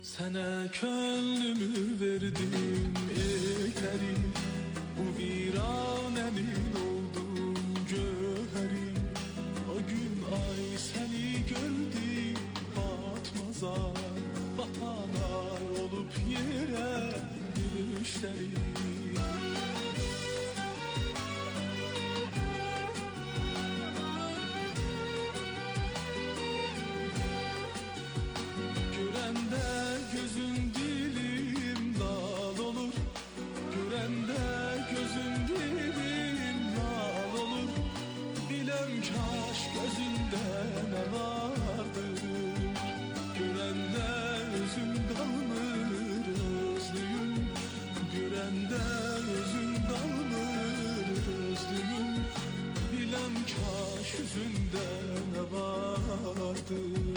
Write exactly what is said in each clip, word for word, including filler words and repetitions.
Sana könlümü verdim ey peri, bu viranenin oldum göheri. O gün ay seni gördü batmazar, batanar olup yere düşleri. Görende gözün dilim lal olur, görende gözün dilim lal olur. Bilem kaş gözünde ne vardır, görende özüm kalmır özlüyüm, görende özüm kalmır özlüyüm. Bilem kaş yüzünde ne vardır.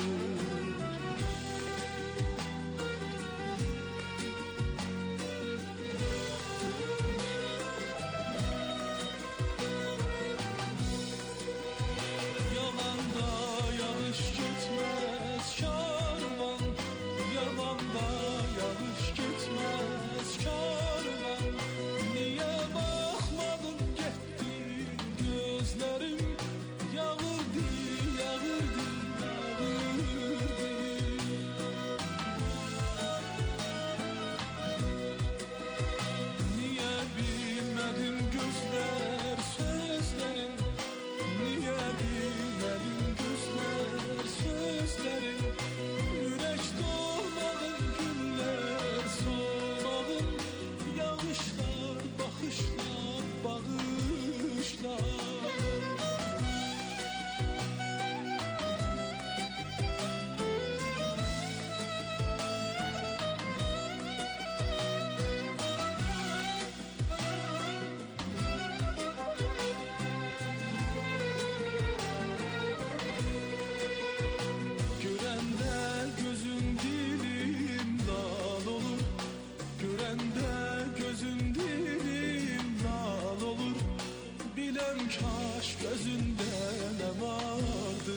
Kaş gözünde ne vardı,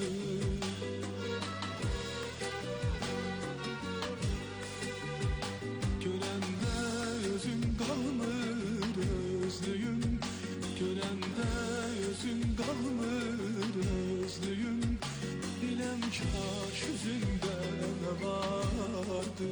görende özüm kalmır özlüyüm, görende özüm kalmır özlüyüm. Bilem kaş yüzünde ne vardı.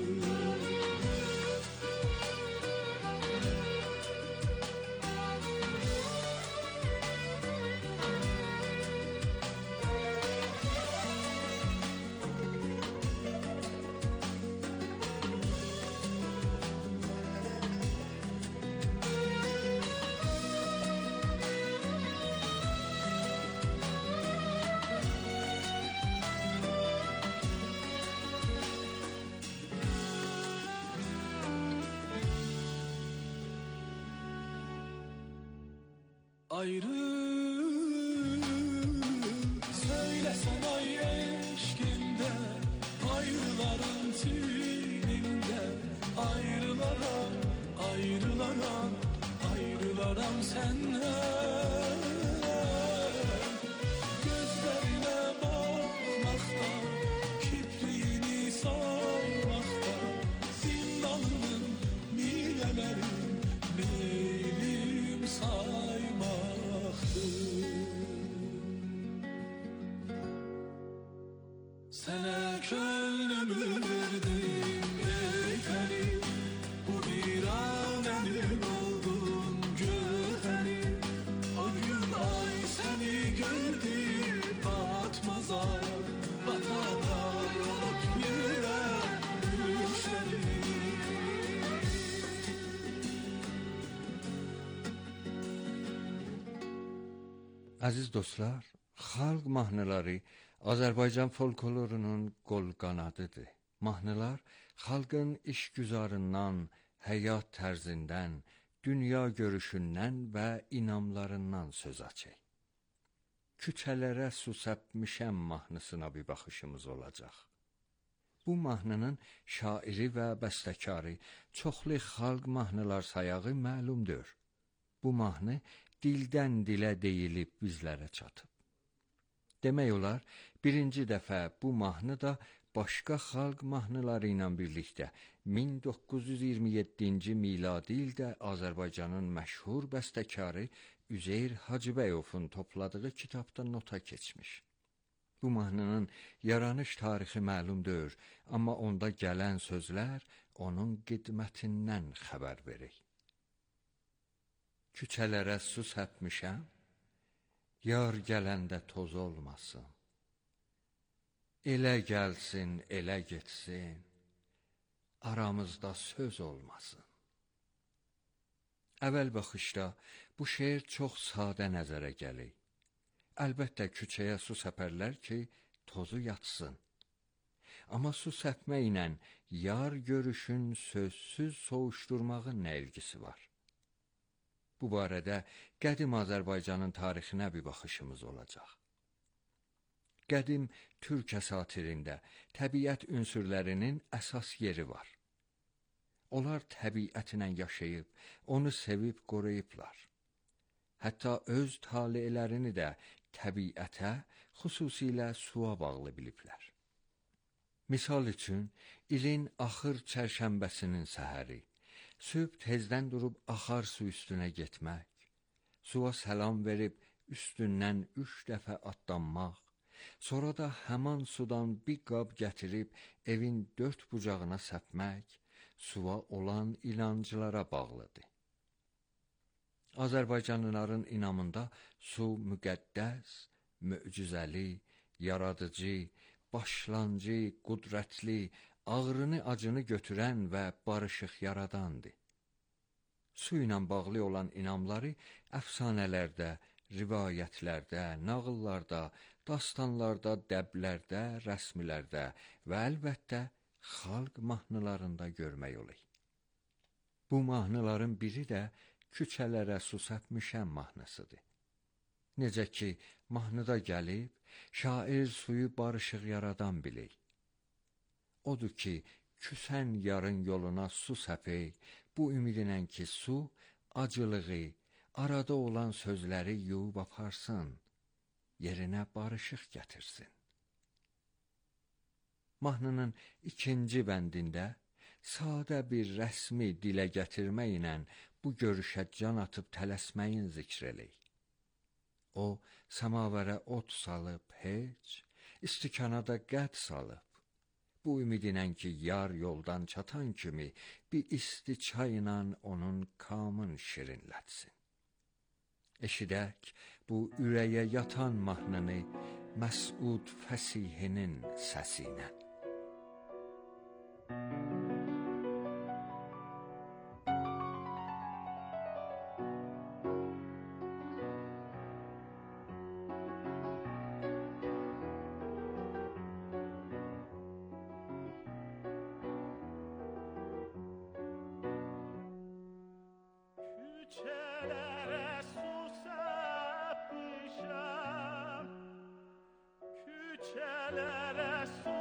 Ayrı söylesen ay eşkinde, ayrıların tininde. Ayrılaram, ayrılaram, ayrılaram senden. Gözlerine bakmakta, kipriğini saymakta, zindanının milelerin neylim saymak. Sana könlümü verdim ey peri, bu viranenin oldum göheri. O gün ay seni gördü batmazar, batanar olup yere düşleri. Aziz dostlar, xalq mahnıları Azərbaycan folklorunun qol qanadıdır. Mahnılar xalqın işgüzarından, həyat tərzindən, dünya görüşündən və inamlarından söz açır. Küçələrə su səpmişəm mahnısına bir baxışımız olacaq. Bu mahnının şairi və bəstəkarı çoxlu xalq mahnılar sayağı məlumdur. Bu mahnı dildən dilə deyilib bizlərə çatıb. Demək olar, birinci dəfə bu mahnı da başqa xalq mahnıları ilə birlikdə min doqquz yüz iyirmi yeddinci miladi ildə Azərbaycanın məşhur bəstəkarı Üzeyir Hacıbəyovun topladığı kitabda nota keçmiş. Bu mahnının yaranış tarixi məlum deyil, amma onda gələn sözlər onun qidmətindən xəbər verir. Küçələrə su səpmişəm, yar gələndə toz olmasın. Elə gəlsin, elə getsin, aramızda söz olmasın. Əvvəl baxışda bu şeir çox sadə nəzərə gəlir. Əlbəttə küçəyə su səpərlər ki, tozu yatsın. Amma su səpməklə yar görüşün sözsüz soğuşdurmağın nə ilgisi var? Bu barədə qədim Azərbaycanın tarixinə bir baxışımız olacaq. Qədim türk əsatirində təbiət ünsürlərinin əsas yeri var. Onlar təbiətlə yaşayıb, onu sevib qoruyublar. Hətta öz talelərini də təbiətə, xüsusilə suya bağlı biliblər. Misal üçün, ilin axır çərşənbəsinin səhəri, sübh tezdən durub axar su üstünə getmək, suya səlam verib üstündən üç dəfə atlanmaq, sonra da həman sudan bir qab gətirib evin dörd bucağına səpmək, suya olan inanclara bağlıdır. Azərbaycanlıların inamında su müqəddəs, möcüzəli, yaradıcı, başlancı, qudrətli, ağrını acını götürən və barışıq yaradandır. Su ilə bağlı olan inamları əfsanələrdə, rivayətlərdə, nağıllarda, dastanlarda, dəblərdə, rəsmilərdə və əlbəttə xalq mahnılarında görmək olur. Bu mahnıların biri də küçələrə su səpmişəm mahnısıdır. Necə ki, mahnıda gəlib, şair suyu barışıq yaradan bilir. Odur ki, küsən yarın yoluna su səpək, bu ümidinən ki, su acılığı, arada olan sözləri yuyub aparsın, yerinə barışıq gətirsin. Mahnının ikinci bəndində sadə bir rəsmi dilə gətirməklə bu görüşə can atıb tələsməyin zikr eləyir. O, samavərə ot salıb heç, istikana da qəd salıb. Bu ümidinən ki, yar yoldan çatan kimi bir isti çayla onun kamın şirinlətsin. Eşidək bu ürəyə yatan mahnını Məsud Fəsihinin səsinə. Küçelere su səpmişəm, küçelere su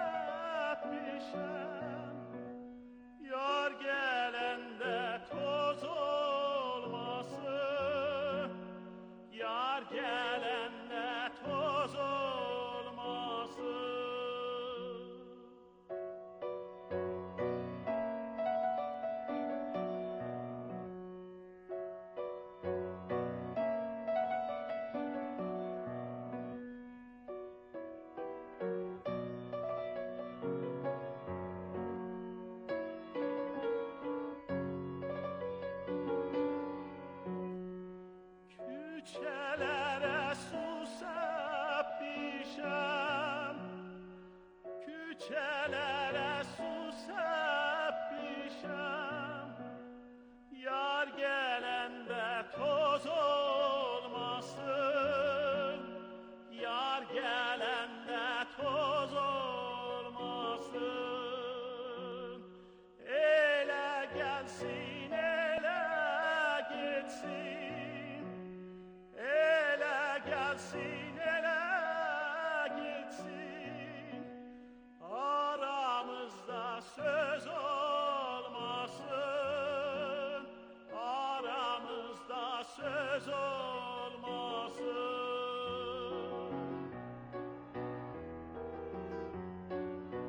səpmişəm, yar gələndə toz olmasın, yar gələndə toz olmasın. Küçelere su səpmişəm, küçelere su səpmişəm, yar gələndə toz olmasın, yar gələndə toz olmasın. Elə gəlsin, elə getsin, elə gəlsin, elə getsin, aramızda söz olmasın, aramızda söz olmasın.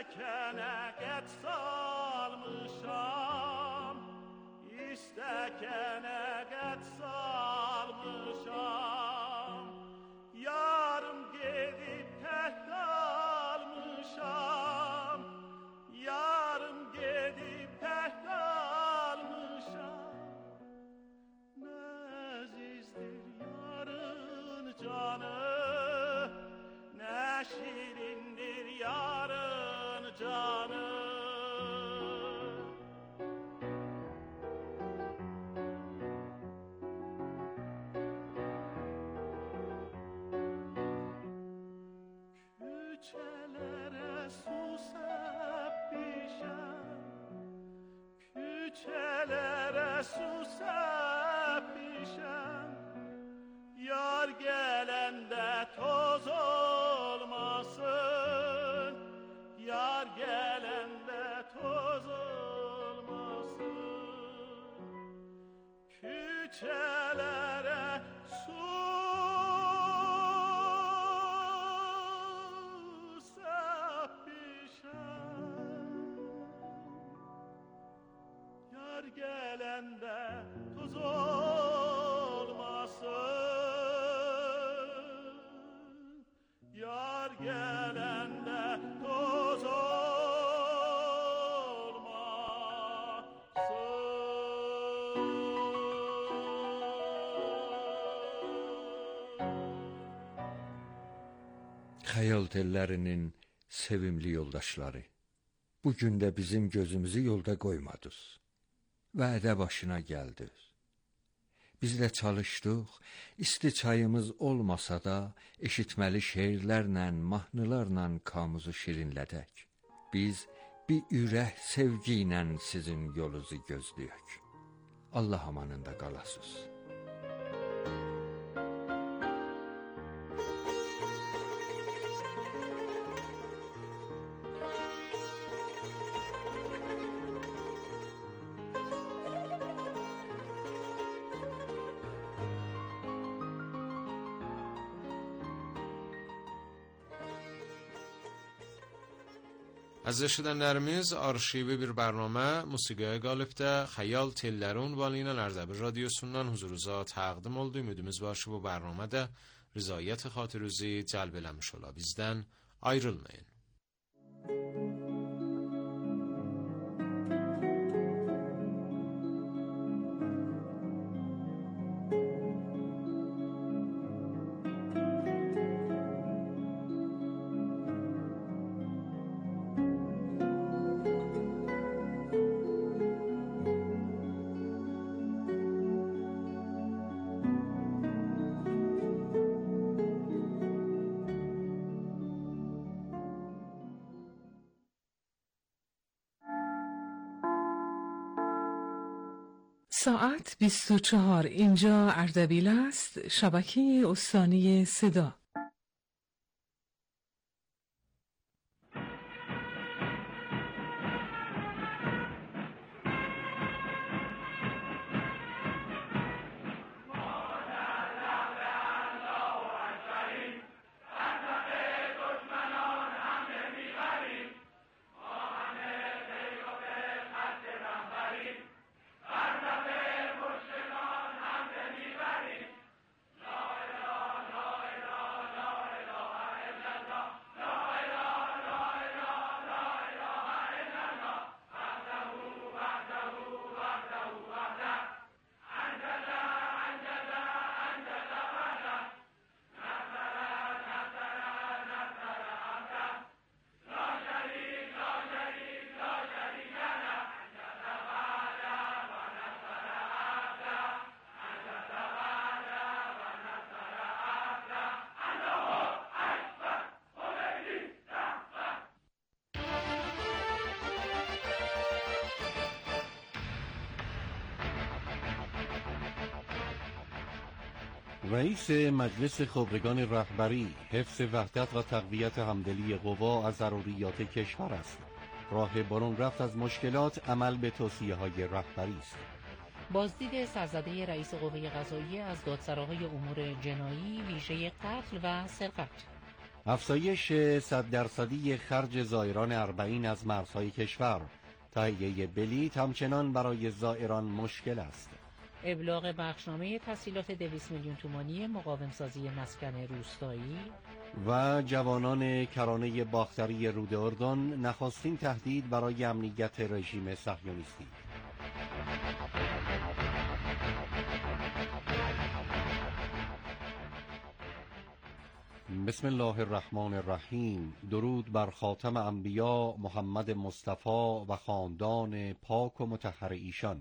İstekene get salmışam, İstekene get salmışam, yarım gedib tək qalmışam, yarım gedib tək qalmışam. Nəzizdir yarın canı, nə şirindir yarın canı. Küçələrə su səpmişəm, küçələrə su səpmişəm, yar gələndə toz olmasın, yar gələndə toz olmasın. Küçələrə su səpmişəm, yar gələndə toz olmasın, yar gələndə toz Xəyal tellərinin sevimli yoldaşları, bugün də bizim gözümüzü yolda qoymadınız. Vədə başına gəldiniz. Biz də çalışdıq, isti çayımız olmasa da, eşitməli şeirlərlə, mahnılarla kamuzu şirinlədək. Biz bir ürək sevgi ilə sizin yolunuzu gözləyək. Allah amanında qalasınız. Əziz eşidənlərimiz, arşivi bir bərnamə musiqiyə qalibdə Xəyal telləri ünvanı ilə Ərdəbil radiosundan huzurunuza təqdim oldu. Ümidimiz var ki, bu bərnamə də rızayət xatirinizi cəlb eləmiş ola. Bizdən ayrılmayın. ساعت بیست و چهار، اینجا اردبیل است، شبکه استانی صدا. رئیس مجلس خبرگان رهبری حفظ وحدت و تقویت همدلی قوا از ضروریات کشور است. راه برون رفت از مشکلات عمل به توصیه‌های رهبری است. بازدید سرزده رئیس قوه قضاییه از دادسراهای امور جنایی ویژه قتل و سرقت. افزایش صد درصدی خرج زائران اربعین از مرزهای کشور. تهیه بلیط همچنان برای زائران مشکل است. ابلاغ بخشنامه تسهیلات دویست میلیون تومانی مقاومسازی مسکن روستایی و جوانان کرانه باختری رود اردن نخستین تهدید برای امنیت رژیم صهیونیستی. بسم الله الرحمن الرحیم. درود بر خاتم انبیا محمد مصطفی و خاندان پاک و مطهر ایشان.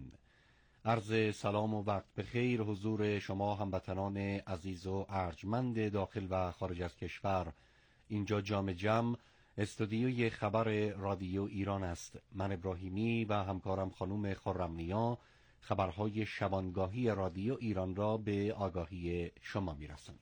عرض سلام و وقت بخیر حضور شما هموطنان عزیز و ارجمند داخل و خارج از کشور. اینجا جام جم استودیوی خبر رادیو ایران است. من ابراهیمی و همکارم خانم خرمنیا خبرهای شبانگاهی رادیو ایران را به آگاهی شما می‌رسانیم.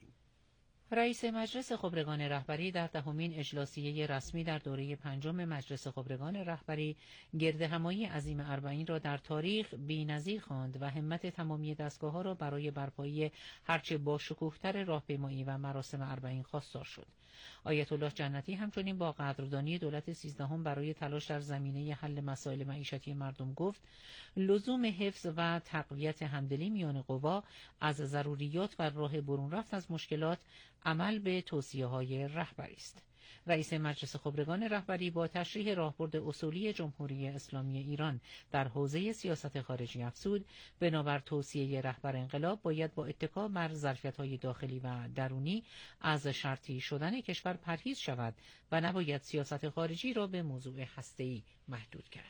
رئیس مجلس خبرگان رهبری در دهمین اجلاسیه رسمی در دوره پنجم مجلس خبرگان رهبری گردهمایی عظیم اربعین را در تاریخ بی‌نظیر خواند و همت تمامی دستگاه‌ها را برای برپایی هرچه با شکوه‌تر راهپیمایی و مراسم اربعین خواستار شد. آیت الله جنتی همچنین با قدردانی دولت سیزدهم برای تلاش در زمینه حل مسائل معیشتی مردم گفت لزوم حفظ و تقویت همدلی میان قوا از ضروریات و راه برون رفت از مشکلات عمل به توصیه‌های رهبری است. رئیس مجلس خبرگان رهبری با تشریح راهبرد اصولی جمهوری اسلامی ایران در حوزه سیاست خارجی افزود بنابر توصیه رهبر انقلاب باید با اتکا بر ظرفیت‌های داخلی و درونی از شرطی شدن کشور پرهیز شود و نباید سیاست خارجی را به موضوع هسته‌ای محدود کرد.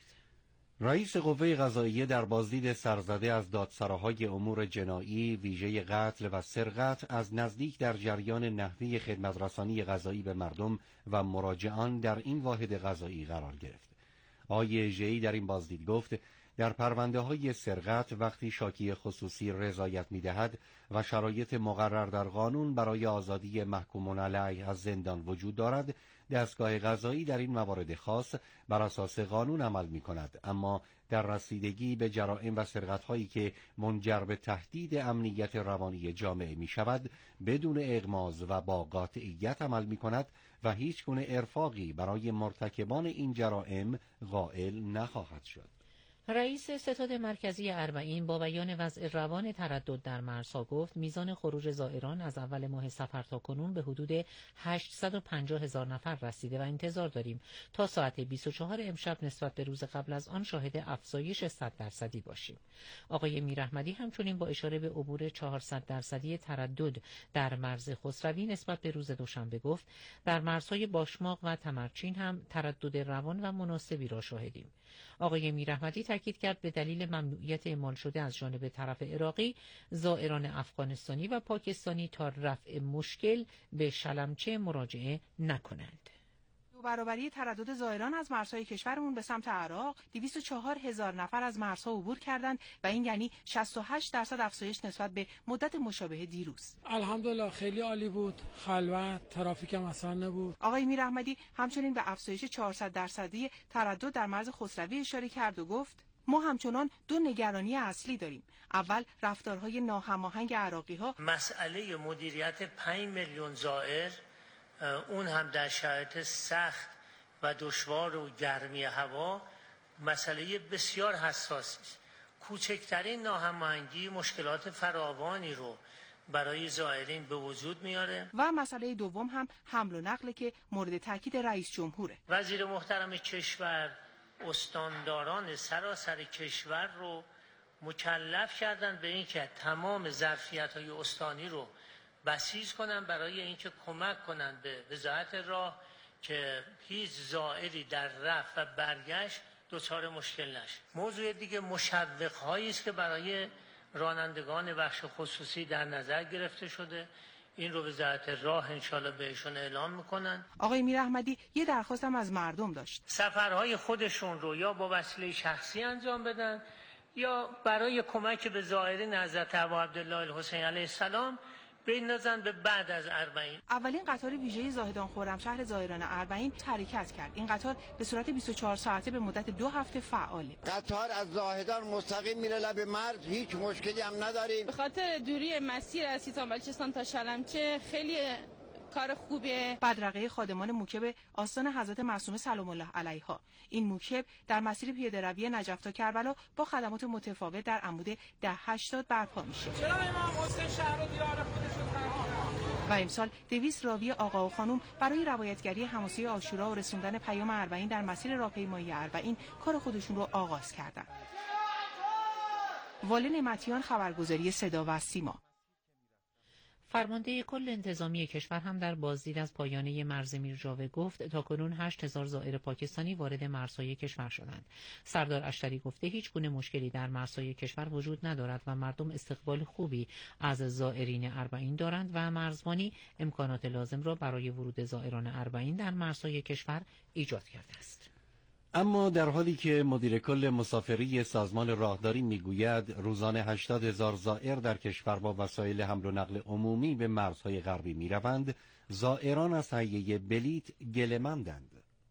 رئیس قوه قضاییه در بازدید سرزده از دادسراهای امور جنایی ویژه قتل و سرقت از نزدیک در جریان نحوه خدمترسانی قضایی به مردم و مراجعان در این واحد قضایی قرار گرفت. آقای ژی در این بازدید گفت در پرونده های سرقت وقتی شاکی خصوصی رضایت می دهد و شرایط مقرر در قانون برای آزادی محکومون علیه از زندان وجود دارد، دستگاه قضایی در این موارد خاص بر اساس قانون عمل می کند، اما در رسیدگی به جرائم و سرقت‌هایی که منجر به تهدید امنیت روانی جامعه می شود بدون اغماض و با قاطعیت عمل می کند و هیچ گونه ارفاقی برای مرتکبان این جرائم قائل نخواهد شد. رئیس ستاد مرکزی اربعین با بیان وضع روان تردد در مرزها گفت میزان خروج زائران از اول ماه صفر تا کنون به حدود هشتصد و پنجاه هزار نفر رسیده و انتظار داریم تا ساعت بیست و چهار امشب نسبت به روز قبل از آن شاهد افزایش صد درصدی باشیم. آقای میراحمدی همچنین با اشاره به عبور چهارصد درصدی تردد در مرز خسروی نسبت به روز دوشنبه گفت در مرزهای باشماق و تمرچین هم تردد روان و مناسبی را شاهدیم. آقای میراحمدی تاکید کرد به دلیل ممنوعیت اعمال شده از جانب طرف عراقی زائران افغانستانی و پاکستانی تا رفع مشکل به شلمچه مراجعه نکنند. برابری تردد زائران از مرزهای کشورمون به سمت عراق دویست و چهار هزار نفر از مرزها عبور کردند و این یعنی شصت و هشت درصد افزایش نسبت به مدت مشابه دیروز. الحمدلله خیلی عالی بود، خلوت، ترافیک هم اصلا نبود. آقای میراحمدی همچنین به افزایش چهارصد درصدی تردد در مرز خسروی اشاره کرد و گفت ما همچنان دو نگرانی اصلی داریم. اول رفتارهای ناهماهنگ عراقی‌ها، مسئله مدیریت پنج میلیون زائر، اون هم در شرایط سخت و دشوار و گرمی هوا، مسئله بسیار حساسی است. کوچکترین ناهماهنگی مشکلات فراوانی رو برای زائرین به وجود میاره. و مسئله دوم هم حمل و نقل که مورد تاکید رئیس جمهوره. وزیر محترم کشور استانداران سراسر کشور رو مکلف کردن به اینکه تمام ظرفیت‌های استانی رو بسیج کنن برای اینکه کمک کنن به وزارت راه که هیچ زائری در رفت و برگشت دچار مشکل نشه. موضوع دیگه مشوق‌هایی است که برای رانندگان بخش خصوصی در نظر گرفته شده. این رو وزارت راه انشالله بهشون اعلام میکنن. آقای میراحمدی یه درخواستم از مردم داشت. سفرهای خودشون رو یا با وسیله شخصی انجام بدن یا برای کمک به زائرین حضرت ابا عبدالله الحسین علیه السلام بندازن به بعد از اربعین. اولین قطار ویژه زاهدان خرمشهر زائران اربعین حرکت کرد. این قطار به صورت بیست و چهار ساعته به مدت دو هفته فعاله. قطار از زاهدان مستقیم میره لب مرز، هیچ مشکلی هم نداریم. به خاطر دوری مسیر از سیستان بلوچستان تا شلمچه خیلی کار خوبه. بدرقه خادمان موکب آستان حضرت معصومه سلام الله علیها. این موکب در مسیر پیاده‌روی نجف تا کربلا با خدمات متفاوت در عمود ده هشتاد برپا میشه. چرا امام حسین شهر دیار خودش رو و امسال دویست راوی آقا و خانم برای روایتگری حماسه عاشورا و رسوندن پیام اربعین در مسیر راهپیمایی اربعین کار خودشون رو آغاز کردن. واله نعمتیان، خبرگزاری صدا و سیما. فرمانده کل انتظامی کشور هم در بازدید از پایانه مرز میرجاوه گفت تاکنون هشت هزار زائر پاکستانی وارد مرزهای کشور شدند. سردار اشتری گفته هیچ گونه مشکلی در مرزهای کشور وجود ندارد و مردم استقبال خوبی از زائرین اربعین دارند و مرزبانی امکانات لازم را برای ورود زائران اربعین در مرزهای کشور ایجاد کرده است. اما در حالی که مدیر کل مسافری سازمان راهداری میگوید روزانه هشتاد هزار زائر در کشور با وسایل حمل و نقل عمومی به مرزهای غربی میروند، زائران از تهیه بلیت گله‌مندند.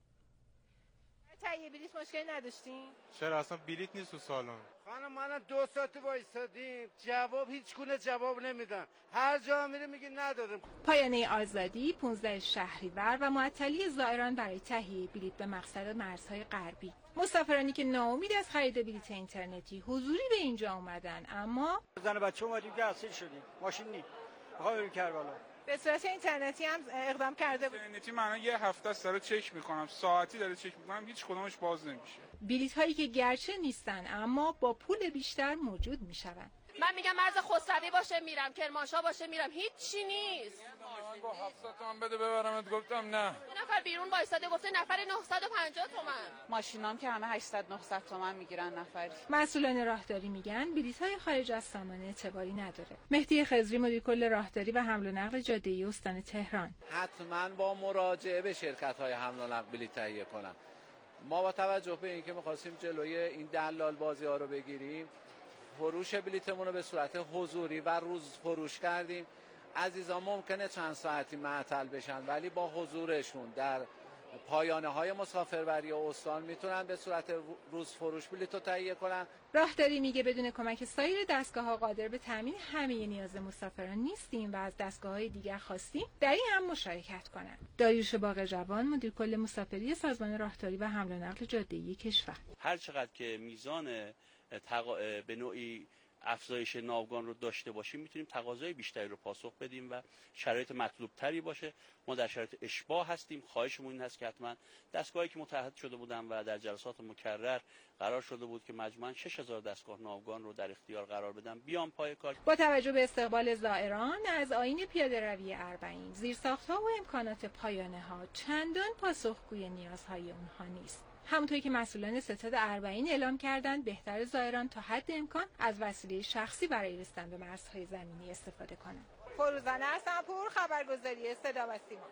تهیه بلیت مشکلی نداشتین؟ چرا اصلا بلیت نیست تو سالن؟ خانم ما دو ساعت وایسادیم، جواب هیچ گونه جواب نمیدن. هر جا میره میگه نداریم. پایانه آزادی پانزده شهریور و معطلی زائران برای تهیه بلیت به مقصد مرزهای غربی. مسافرانی که ناامید از خرید بلیت اینترنتی حضوری به اینجا اومدن، اما زن بچه اومدیم که اسیر شدیم، ماشین نی میخوام بریم کربلا. به صورت اینترنتی هم اقدام کرده بود. اینترنتی من یه هفته است داره چک میکنم، ساعتی داره چک میکنم، هیچ کدومش باز نمیشه. بلیط هایی که گرچه نیستن اما با پول بیشتر موجود میشون. من میگم مرز خسروی باشه میرم، کرمانشاه باشه میرم، هیچی نیست. من با هفتصد تومن بده ببرمت، گفتم نه. یه نفر بیرون وایساده گفته نفر نهصد و پنجاه تومن. ماشینام که همه هشتصد نهصد تومن میگیرن نفری. مسئولان راهداری میگن بلیط های خارج از سامانه اعتباری نداره. مهدی خضری مدیر کل راهداری و حمل و نقل جاده‌ای استان تهران: حتما با مراجعه به شرکت های حمل و نقل بلیط تهیه کنن. ما با توجه به اینکه می‌خواستیم جلوی این دلال بازی ها رو بگیریم، فروش بلیتمون رو به صورت حضوری و روز فروش کردیم. عزیزان ممکنه چند ساعتی معطل بشن ولی با حضورشون در پایانه های مسافربری و استان میتونن به صورت روز فروش بلیط رو تهیه کنن. راهداری میگه بدون کمک سایر دستگاه ها قادر به تامین همه نیاز مسافران نیستیم و از دستگاه های دیگر خواستیم در این هم مشارکت کنن. داریوش باقرجوان مدیر کل مسافری سازمان راهداری و حمل و نقل جاده‌ای کشور: هر چقدر که میزان تقا... به نوعی افزایش ناوگان رو داشته باشیم میتونیم تقاضای بیشتری رو پاسخ بدیم و شرایط مطلوب تری باشه. ما در شرایط اشباع هستیم. خواهشمون این هست که حتما دستگاهی که متحد شده بودن و در جلسات مکرر قرار شده بود که مجموعاً شش هزار دستگاه ناوگان رو در اختیار قرار بدن بیان پای کار. با توجه به استقبال زائران از آیین پیاده‌روی اربعین، زیرساخت‌ها و امکانات پایانه‌ها چندان پاسخگوی نیازهای اونها نیست. همونطوری که مسئولان ستاد اربعین اعلام کردند بهتر زائران تا حد امکان از وسیله شخصی برای رسیدن به مرزهای زمینی استفاده کنند. فروزانه حسن‌پور، خبرگزاری صدا و سیما.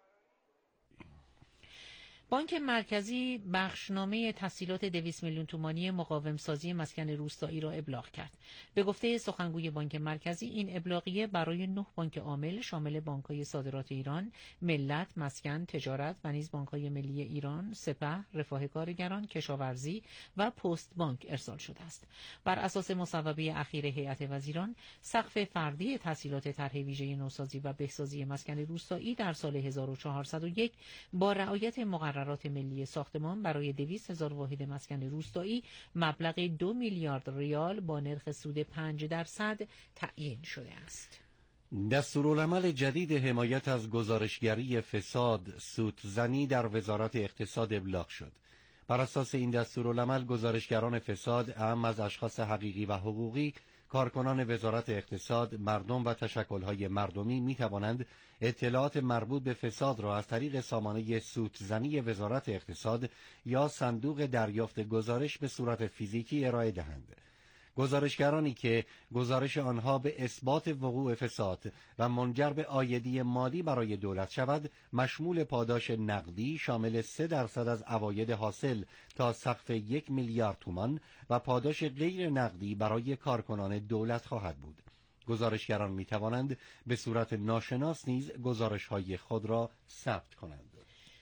بانک مرکزی بخشنامه تسهیلات دویست میلیون تومانی مقاوم سازی مسکن روستایی را ابلاغ کرد. به گفته سخنگوی بانک مرکزی این ابلاغیه برای نه بانک عامل شامل بانک‌های صادرات ایران، ملت، مسکن، تجارت و نیز بانک‌های ملی ایران، سپه، رفاه کارگران، کشاورزی و پست بانک ارسال شده است. بر اساس مصوبه اخیر هیئت وزیران، سقف فردی تسهیلات طرح ویژه نوسازی و بهسازی مسکن روستایی در سال هزار و چهارصد و یک با رعایت مقررات ملی ساختمان برای دویست هزار واحد مسکن روستایی مبلغ دو میلیارد ریال با نرخ سود پنج درصد تعیین شده است. دستورالعمل جدید حمایت از گزارشگری فساد سودزنی در وزارت اقتصاد ابلاغ شد. بر اساس این دستورالعمل گزارشگران فساد اعم از اشخاص حقیقی و حقوقی، کارکنان وزارت اقتصاد، مردم و تشکل‌های مردمی می‌توانند اطلاعات مربوط به فساد را از طریق سامانه سودزنی وزارت اقتصاد یا صندوق دریافت گزارش به صورت فیزیکی ارائه دهند. گزارشگرانی که گزارش آنها به اثبات وقوع فساد و منجر به عایدی مالی برای دولت شود، مشمول پاداش نقدی شامل سه درصد از عواید حاصل تا سقف یک میلیارد تومان و پاداش غیر نقدی برای کارکنان دولت خواهد بود. گزارشگران می توانند به صورت ناشناس نیز گزارش‌های خود را ثبت کنند.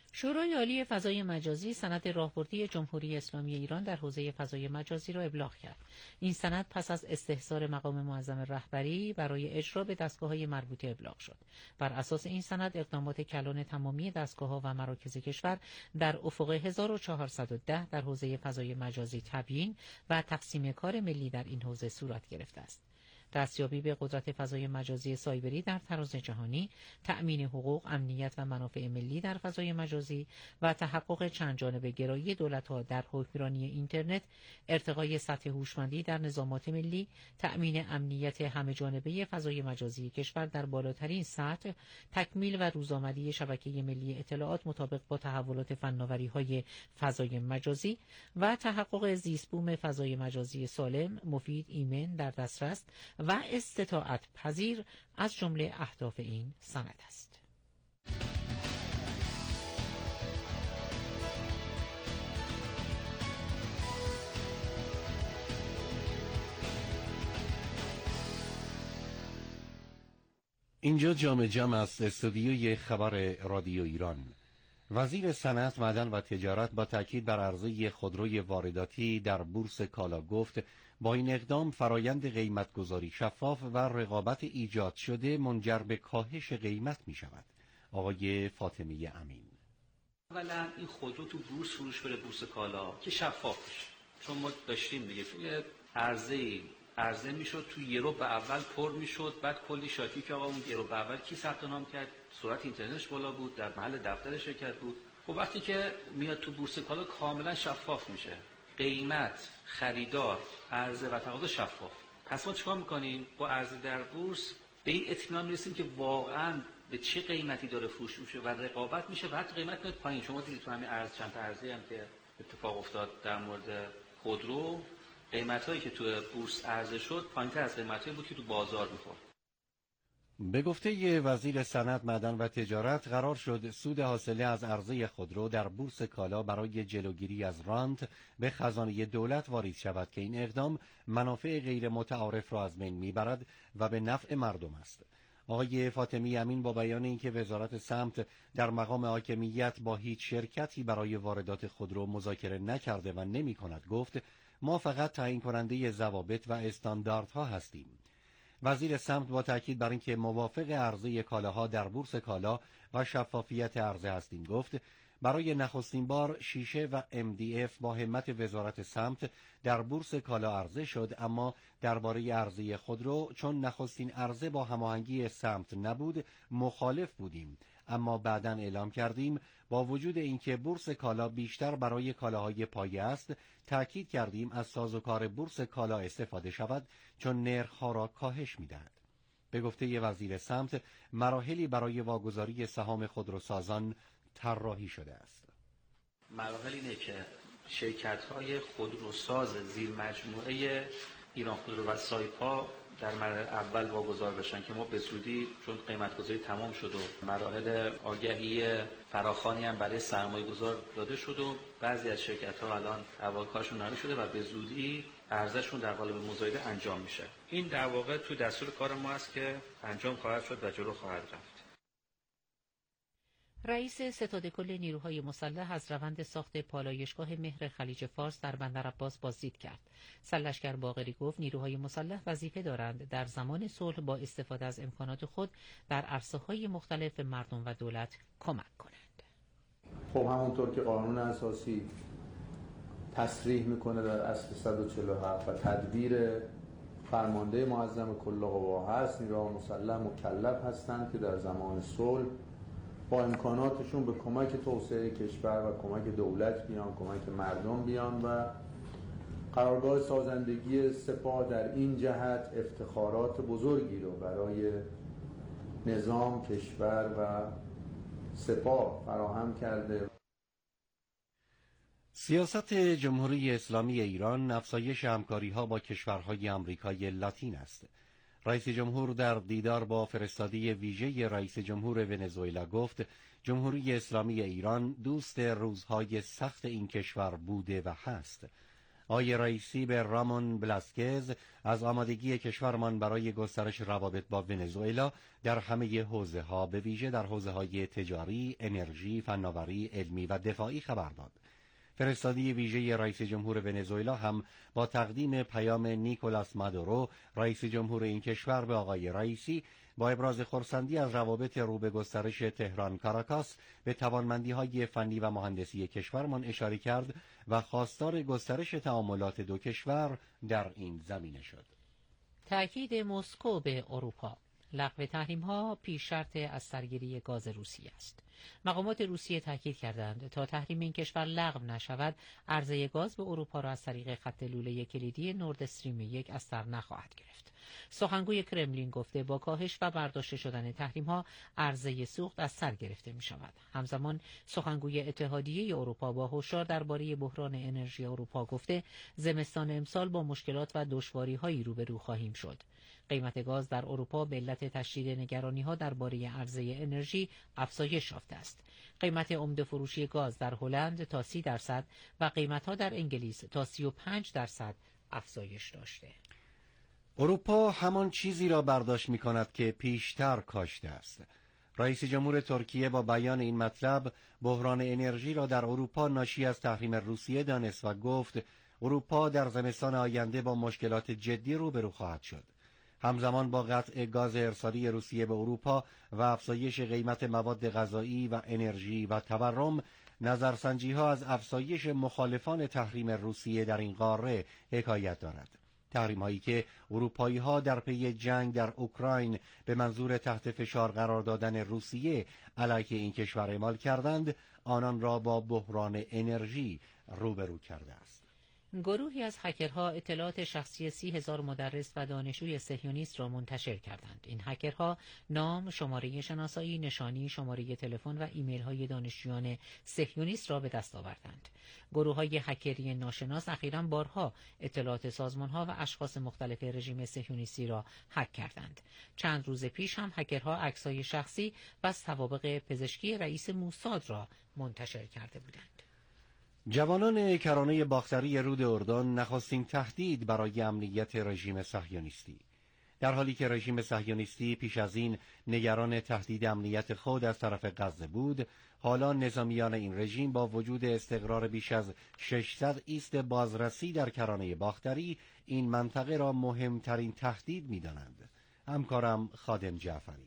شورای عالی فضای مجازی سند راهبردی جمهوری اسلامی ایران در حوزه فضای مجازی را ابلاغ کرد. این سند پس از استحضار مقام معظم رهبری برای اجرا به دستگاه‌های مربوطه ابلاغ شد. بر اساس این سند اقدامات کلان تمامی دستگاه‌ها و مراکز کشور در افق هزار و چهارصد و ده در حوزه فضای مجازی تبیین و تقسیم کار ملی در این حوزه صورت گرفته است. دستیابی به قدرت فضای مجازی سایبری در تراز جهانی، تأمین حقوق، امنیت و منافع ملی در فضای مجازی و تحقق چند جانبه گرایی دولت‌ها در حکمرانی اینترنت، ارتقای سطح هوشمندی در نظامات ملی، تأمین امنیت همه جانبه فضای مجازی کشور در بالاترین سطح، تکمیل و روزآمدی شبکه ملی اطلاعات مطابق با تحولات فناوری‌های فضای مجازی و تحقق زیستبوم فضای مجازی سالم، مفید، ایمن، در دسترس و استطاعت پذیر از جمله اهداف این سند است. اینجا جام جم است، استودیوی خبر رادیو ایران. وزیر صنعت، معدن و تجارت با تاکید بر عرضه خودروی وارداتی در بورس کالا گفت با این اقدام فرایند قیمتگذاری شفاف و رقابت ایجاد شده منجر به کاهش قیمت می شود. آقای فاطمی امین: اولا این خودرو تو بورس فروش بره، بورس کالا که شفاف بشه، چون ما داشتیم دیگه توی عرضه عرضه میشد تو یورو به اول پر میشد، بعد کلی شاکی که آقا اون یورو به اول کی ثبت نام کرد، سرعت اینترنتش بالا بود، در محل دفتر شرکت بود. خب وقتی که میاد تو بورس کالا کاملا شفاف میشه، قیمت، خریدار، عرضه و تقاضا شفاف. پس ما چیکار میکنیم؟ با عرضه در بورس به این اطمینان میرسیم که واقعا به چه قیمتی داره فروش میشه و رقابت میشه و حتی قیمت میاد پایین. شما دیدید تو همین عرض چند تا عرضه هم که اتفاق افتاد در مورد خودرو، قیمتایی که تو بورس عرضه شد پایین‌تر از قیمتایی بود که تو بازار میخورد. به گفته وزیر صنعت، معدن و تجارت، قرار شد سود حاصله از عرضه خودرو در بورس کالا برای جلوگیری از رانت به خزانه دولت واریز شود که این اقدام منافع غیر متعارف را از بین میبرد و به نفع مردم است. آقای فاطمی امین با بیان اینکه وزارت سمت در مقام حاکمیت با هیچ شرکتی برای واردات خودرو مذاکره نکرده و نمی‌کند گفت ما فقط تعیین کننده ضوابط و استانداردها هستیم. وزیر سمت با تاکید بر اینکه موافق عرضه کالاها در بورس کالا و شفافیت عرضه هستیم گفت برای نخستین بار شیشه و ام دی اف با همت وزارت سمت در بورس کالا عرضه شد، اما درباره عرضه خودرو چون نخستین عرضه با هماهنگی سمت نبود مخالف بودیم، اما بعداً اعلام کردیم با وجود اینکه بورس کالا بیشتر برای کالاهای پایه است تأکید کردیم از سازوکار بورس کالا استفاده شود چون نرخ‌ها را کاهش می‌دهد. به گفته وزیر سمت مراحلی برای واگذاری سهام خودروسازان طراحی شده است. مراحل اینه که شرکت‌های خودروساز زیر مجموعه ایران خودرو و سایپا در مرحله اول واگذار بشن که ما به زودی چون قیمت‌گذاری تمام شد و مراحل آگهی فراخوانی هم برای سرمایه‌گذار داده شد و بعضی از شرکت‌ها الان اول کارشون نهایی شده و به زودی عرضه‌شون در قالب مزایده انجام میشه. این در واقع تو دستور کار ما است که انجام خواهد شد و جلو خواهد رفت. رئیس ستاد کل نیروهای مسلح از روند ساخت پالایشگاه مهر خلیج فارس در بندر عباس بازدید کرد. سرلشکر باقری گفت نیروهای مسلح وظیفه دارند در زمان صلح با استفاده از امکانات خود در عرصه‌های مختلف مردم و دولت کمک کنند. خب همونطور که قانون اساسی تصریح میکنه در اصل صد و چهل و هفت و تدبیر فرمانده معظم کل قوا هست، نیروهای مسلح مکلف هستند که در زمان صلح با امکاناتشون به کمک توسعه کشور و کمک دولت بیان، کمک مردم بیان و قرارگاه سازندگی سپاه در این جهت افتخارات بزرگی رو برای نظام، کشور و سپاه فراهم کرده. سیاست جمهوری اسلامی ایران افزایش همکاری‌ها با کشورهای آمریکای لاتین است. رئیس جمهور در دیدار با فرستاده ویژه رئیس جمهور ونزوئلا گفت جمهوری اسلامی ایران دوست روزهای سخت این کشور بوده و هست. آقای رئیسی به رامون بلاسکز از آمادگی کشورمان برای گسترش روابط با ونزوئلا در همه حوزه‌ها به ویژه در حوزه‌های تجاری، انرژی، فناوری، علمی و دفاعی خبر داد. فرستادی ویژه رئیس جمهور ونزوئلا هم با تقدیم پیام نیکولاس مادورو رئیس جمهور این کشور به آقای رئیسی با ابراز خرسندی از روابط رو به گسترش تهران کاراکاس به توانمندی‌های فنی و مهندسی کشورمان اشاره کرد و خواستار گسترش تعاملات دو کشور در این زمینه شد. تأکید مسکو به اروپا: لغو تحریم‌ها پیش شرط از سرگیری گاز روسیه است. مقامات روسیه تاکید کردند تا تحریم این کشور لغو نشود، عرضه گاز به اروپا را از طریق خط لوله کلیدی نورد استریم یک از سر نخواهد گرفت. سخنگوی کرملین گفته با کاهش و برداشته شدن تحریم‌ها عرضه سوخت از سر گرفته می‌شود. همزمان سخنگوی اتحادیه اروپا با هشدار درباره بحران انرژی اروپا گفته زمستان امسال با مشکلات و دشواری‌هایی روبرو خواهیم شد. قیمت گاز در اروپا به علت تشدید نگرانی‌ها درباره عرضه انرژی افزایش یافته است. قیمت عمده فروشی گاز در هلند تا سی درصد و قیمت‌ها در انگلیس تا سی و پنج درصد افزایش داشته. اروپا همان چیزی را برداشت می‌کند که پیشتر کاشته است. رئیس جمهور ترکیه با بیان این مطلب بحران انرژی را در اروپا ناشی از تحریم روسیه دانست و گفت اروپا در زمستان آینده با مشکلات جدی روبرو خواهد شد. همزمان با قطع گاز ارسالی روسیه به اروپا و افزایش قیمت مواد غذایی و انرژی و تورم، نظرسنجی‌ها از افزایش مخالفان تحریم روسیه در این قاره حکایت دارد. تحریم‌هایی که اروپایی‌ها در پی جنگ در اوکراین به منظور تحت فشار قرار دادن روسیه علیه این کشور اعمال کردند، آنان را با بحران انرژی روبرو کرده است. گروهی از هکرها اطلاعات شخصی سی هزار مدرس و دانشجوی صهیونیست را منتشر کردند. این هکرها نام، شماره شناسایی، نشانی، شماره تلفن و ایمیل های دانشجویان صهیونیست را به دست آوردند. گروه های هکری ناشناس اخیراً بارها اطلاعات سازمان ها و اشخاص مختلف رژیم صهیونیستی را هک کردند. چند روز پیش هم هکرها عکس‌های شخصی و سوابق پزشکی رئیس موساد را منتشر کرده بودند. جوانان کرانه باختری رود اردن نخستین تهدید برای امنیت رژیم صهیونیستی. در حالی که رژیم صهیونیستی پیش از این نگران تهدید امنیت خود از طرف غزه بود، حالا نظامیان این رژیم با وجود استقرار بیش از ششصد ایست بازرسی در کرانه باختری این منطقه را مهمترین تهدید می‌دانند. همکارم خادم جعفری.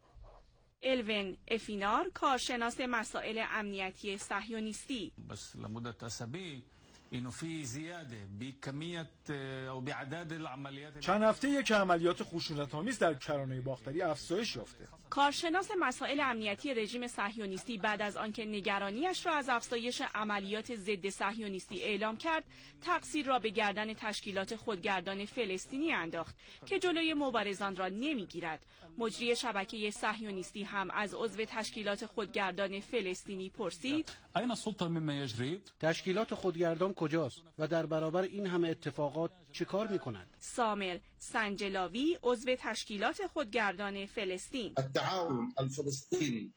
الوین افینار، کارشناس مسائل امنیتی صهیونیستی: بس لمدة أسابيع إنه في زيادة بكمية أو بعدد العمليات. چند هفته یک عملیات خشونت‌آمیز در کرانه باختری افزایش یافته. کارشناس مسائل امنیتی رژیم صهیونیستی بعد از آنکه نگرانیش را از افزایش عملیات ضد صهیونیستی اعلام کرد، تقصیر را به گردن تشکیلات خودگردان فلسطینی انداخت که جلوی مبارزان را نمیگیرد. مجری شبکه صهیونیستی هم از عضو تشکیلات خودگردان فلسطینی پرسید: أين السلطة مما يجري؟ تشکیلات خودگردان کجاست و در برابر این همه اتفاقات چه کار میکنند؟ سامر سنجلاوی، عضو تشکیلات خودگردان فلسطین: التعاون الفلسطینی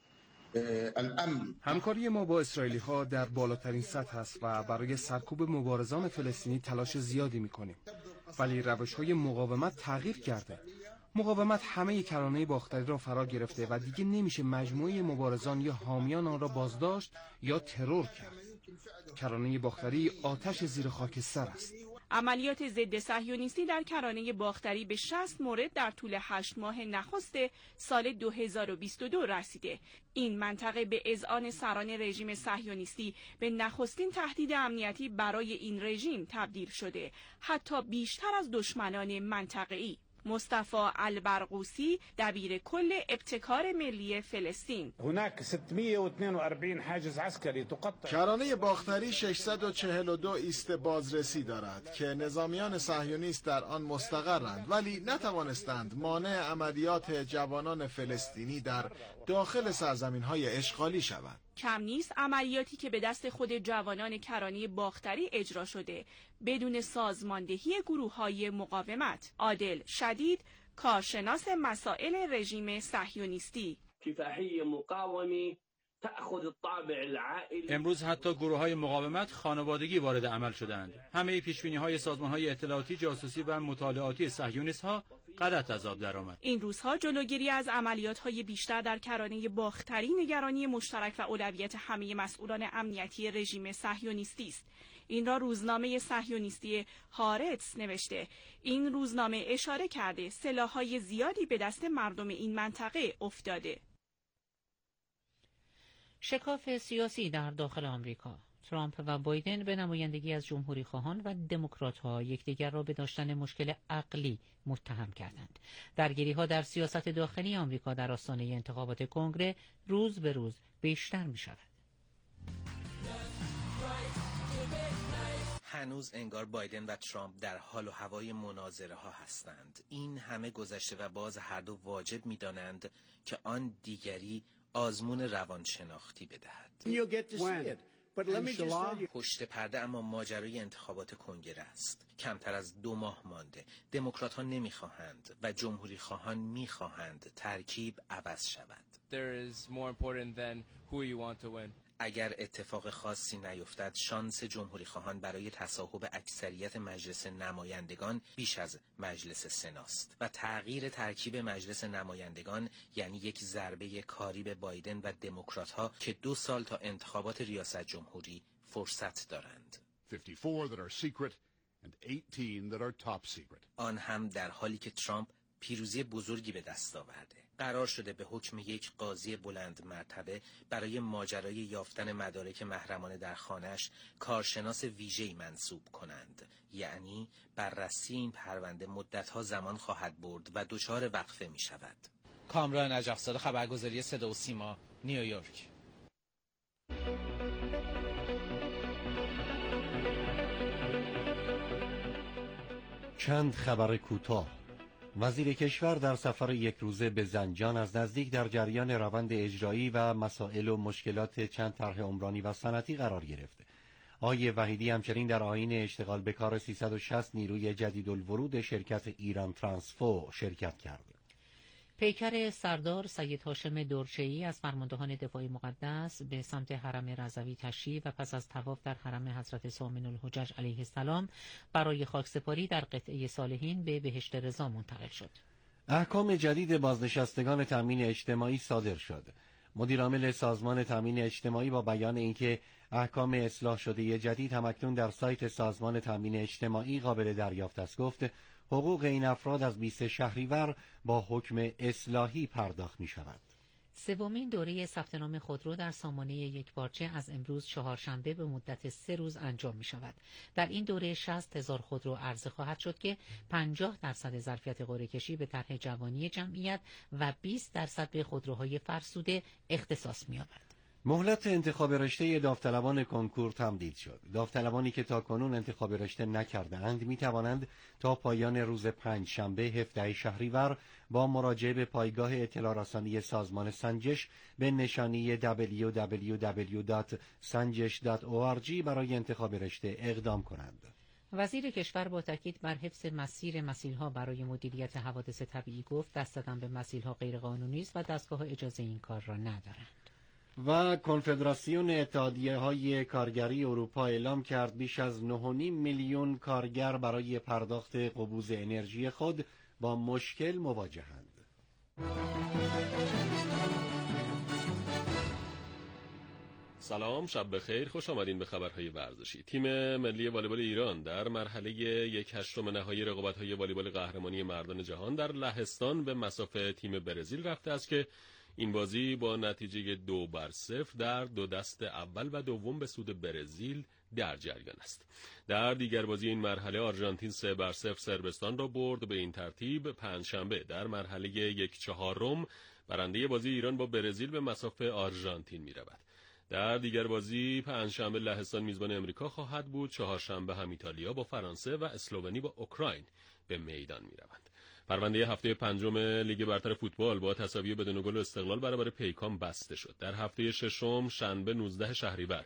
الامن. همکاری ما با اسرائیلی ها در بالاترین سطح است و برای سرکوب مبارزان فلسطینی تلاش زیادی میکنیم، ولی روش های مقاومت تغییر کرده. مقاومت همه کرانه باختری را فرا گرفته و دیگه نمیشه مجموعه مبارزان یا حامیان آن را بازداشت یا ترور کرد. کرانه باختری آتش زیر خاکستر است. عملیات ضد صهیونیستی در کرانه باختری به شصت مورد در طول هشت ماه نخست سال دو هزار و بیست و دو رسیده. این منطقه به اذعان سران رژیم صهیونیستی به نخستین تهدید امنیتی برای این رژیم تبدیل شده، حتی بیشتر از دشمنان منطقه‌ای. مصطفی البرغوثی، دبیر کل ابتکار ملی فلسطین: هناك ستمائة واثنين وأربعين حاجز عسكري تقطع. کرانه باختری ششصد و چهل و دو ایست بازرسی دارد که نظامیان صهیونیست در آن مستقرند، ولی نتوانستند مانع عملیات جوانان فلسطینی در داخل سرزمین‌های اشغالی شوند. کم نیست عملیاتی که به دست خود جوانان کرانه باختری اجرا شده بدون سازماندهی گروه‌های مقاومت. عادل شدید، کارشناس مسائل رژیم صهیونیستی: کفاحیه مقاومه امروز حتی گروه‌های مقاومت خانوادگی وارد عمل شدند. همه پیش‌بینی‌های سازمان‌های اطلاعاتی، جاسوسی و مطالعاتی صهیونیست‌ها غلط از آب درآمد. این روزها جلوگیری از عملیات‌های بیشتر در کرانه باختری نگرانی مشترک و اولویت همه مسئولان امنیتی رژیم صهیونیستی است. این را روزنامه صهیونیستی هارتز نوشته. این روزنامه اشاره کرده سلاح‌های زیادی به دست مردم این منطقه افتاده. شکاف سیاسی در داخل آمریکا. ترامپ و بایدن به نمایندگی از جمهوری خواهان و دموکرات‌ها یکدیگر را به داشتن مشکل عقلی متهم کردند. درگیری‌ها در سیاست داخلی آمریکا در آستانه انتخابات کنگره روز به روز بیشتر می‌شود. هنوز انگار بایدن و ترامپ در حال و هوای مناظره ها هستند. این همه گذشته و باز هر دو واجب می‌دانند که آن دیگری آزمون روانشناختی بدهد. پشت پرده اما ماجرای انتخابات کنگره است. کمتر از دو ماه مانده. دموکرات ها نمیخواهند و جمهوری خواهان میخواهند ترکیب عوض شود. اگر اتفاق خاصی نیفتد شانس جمهوری خواهان برای تصاحب اکثریت مجلس نمایندگان بیش از مجلس سناست و تغییر ترکیب مجلس نمایندگان یعنی یک ضربه کاری به بایدن و دموکرات ها که دو سال تا انتخابات ریاست جمهوری فرصت دارند. fifty-four that are secret and eighteen that are top secret. آن هم در حالی که ترامپ پیروزی بزرگی به دست آورده. قرار شده به حکم یک قاضی بلند مرتبه برای ماجرای یافتن مدارک محرمانه در خانه‌اش کارشناس ویژه‌ای منصوب کنند. یعنی بررسی این پرونده مدت‌ها زمان خواهد برد و دچار وقفه می شود. کامران نجف‌زاده، خبرگزاری صدا و سیما، نیویورک. چند خبر کوتاه. وزیر کشور در سفر یک روزه به زنجان از نزدیک در جریان روند اجرایی و مسائل و مشکلات چند طرح عمرانی و صنعتی قرار گرفته. آقای وحیدی همچنین در آیین اشتغال به کار سیصد و شصت نیروی جدیدالورود شرکت ایران ترانسفو شرکت کرد. پیکر سردار سید هاشم درچه‌ای از فرماندهان دفاع مقدس به سمت حرم رضوی تشریف و پس از طواف در حرم حضرت ثامن الحجج علیه السلام برای خاکسپاری در قطعه صالحین به بهشت رضا منتقل شد. احکام جدید بازنشستگان تامین اجتماعی صادر شد. مدیرعامل سازمان تامین اجتماعی با بیان اینکه احکام اصلاح شده جدید همکنون در سایت سازمان تامین اجتماعی قابل دریافت است گفت حقوق این افراد از بیست شهریور با حکم اصلاحی پرداخت می شود. سومین دوره ثبت نام خودرو در سامانه یکپارچه از امروز چهارشنبه به مدت سه روز انجام می شود. در این دوره شصت هزار خودرو عرضه خواهد شد که پنجاه درصد ظرفیت قرعه کشی به طرح جوانی جمعیت و بیست درصد به خودروهای فرسوده اختصاص می یابد. مهلت انتخاب رشته داوطلبان کنکور تمدید شد. داوطلبانی که تاکنون انتخاب رشته نکرده‌اند می توانند تا پایان روز پنج شنبه هفدهم شهریور با مراجعه به پایگاه اطلاع رسانی سازمان سنجش به نشانی دبلیو دبلیو دبلیو دات سنجش دات او آر جی برای انتخاب رشته اقدام کنند. وزیر کشور با تاکید بر حفظ مسیر مسیلها برای مدیریت حوادث طبیعی گفت دست دادن به مسیلها غیرقانونی است و دستگاه اجازه این کار را ندارند. و کنفدراسیون اتحادیه‌های کارگری اروپا اعلام کرد بیش از نه و نیم میلیون کارگر برای پرداخت قبوز انرژی خود با مشکل مواجهند. سلام، شب بخیر، خوش آمدین به خبرهای ورزشی. تیم ملی والیبال ایران در مرحله یک هشتم نهایی رقابت‌های والیبال قهرمانی مردان جهان در لهستان به مصاف تیم برزیل رفته است که این بازی با نتیجه دو بر صفر در دو دست اول و دوم به سود برزیل در جریان است. در دیگر بازی این مرحله آرژانتین سه بر صفر صربستان را برد. به این ترتیب پنجشنبه در مرحله یک چهارم برنده بازی ایران با برزیل به مصاف آرژانتین می رود. در دیگر بازی پنجشنبه لهستان میزبان امریکا خواهد بود. چهارشنبه هم ایتالیا با فرانسه و اسلوونی با اوکراین به میدان می روند. پرونده هفته پنجم لیگ برتر فوتبال با تساوی بدون گل و استقلال برابر پیکان بسته شد. در هفته ششم شنبه نوزدهم شهریور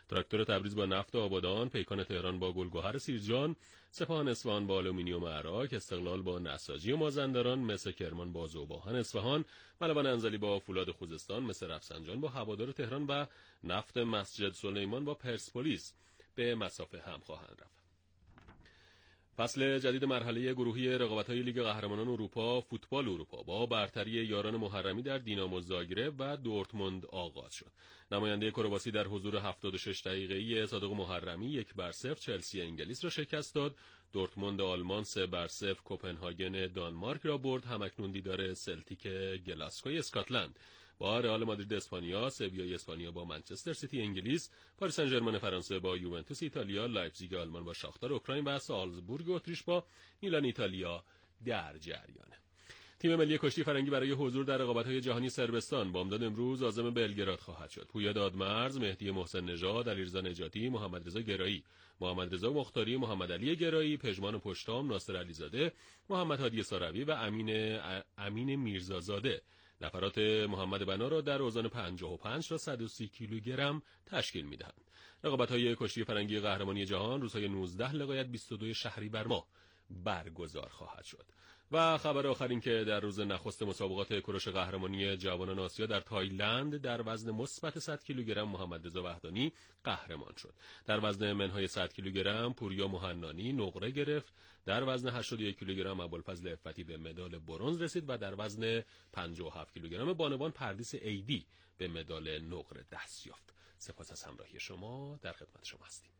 تراکتور تبریز با نفت آبادان، پیکان تهران با گلگهر سیرجان، سپاهان اصفهان با آلومینیوم عراق، استقلال با نساجی و مازندران، مس کرمان با ذوباهن اصفهان، ملوان انزلی با فولاد خوزستان، مس رفسنجان با هوادار تهران و نفت مسجد سلیمان با پرسپولیس به مصافه هم خواهند رفت. فصل جدید مرحله گروهی رقابت‌های لیگ قهرمانان اروپا فوتبال اروپا با برتری یاران محرمی در دینامو زاگرب و دورتموند آغاز شد. نماینده کرواسی در حضور هفتاد و شش دقیقه‌ای صادق محرمی یک بر صفر چلسی انگلیس را شکست داد. دورتموند آلمان سه بر صفر کوپنهاگن دانمارک را برد. همکنون دیدار سلتیک گلاسکوی اسکاتلند با رئال مادرید اسپانیا، سویای اسپانیا با منچستر سیتی انگلیس، پاریس سن ژرمن فرانسه با یوونتوس ایتالیا، لایپزیگ آلمان با شاختار اوکراین و سالزبورگ اتریش با میلان ایتالیا در جریانه. تیم ملی کشتی فرنگی برای حضور در رقابت‌های جهانی صربستان بامداد امروز عازم بلگراد خواهد شد. پویا دادمرز، مهدی محسن نژاد، علیرضا نجاتی، محمد رضا گرایی، محمد رضا مختاری، محمد علی گرایی، پژمان پشتام، ناصر علیزاده، محمد هادی ساروی و امین امین میرزازاده نفرات محمد بنا را در اوزان پنجاه و پنج تا صد و سی کیلوگرم تشکیل می‌دهند. رقابت‌های کشتی فرنگی قهرمانی جهان روزهای نوزده لغایت بیست و دو شهریور ماه برگزار خواهد شد. و خبر آخر این که در روز نخست مسابقات کوروش قهرمانی جوانان آسیا در تایلند در وزن مثبت صد کیلوگرم محمد رضا وحدانی قهرمان شد. در وزن منهای صد کیلوگرم پوریا مهنانی نقره گرفت. در وزن هشتاد و یک کیلوگرم ابوالفضل عفتی به مدال برنز رسید و در وزن پنجاه و هفت کیلوگرم بانوان پردیس ایدی به مدال نقره دست یافت. سپاس از همراهی شما، در خدمت شما هستیم.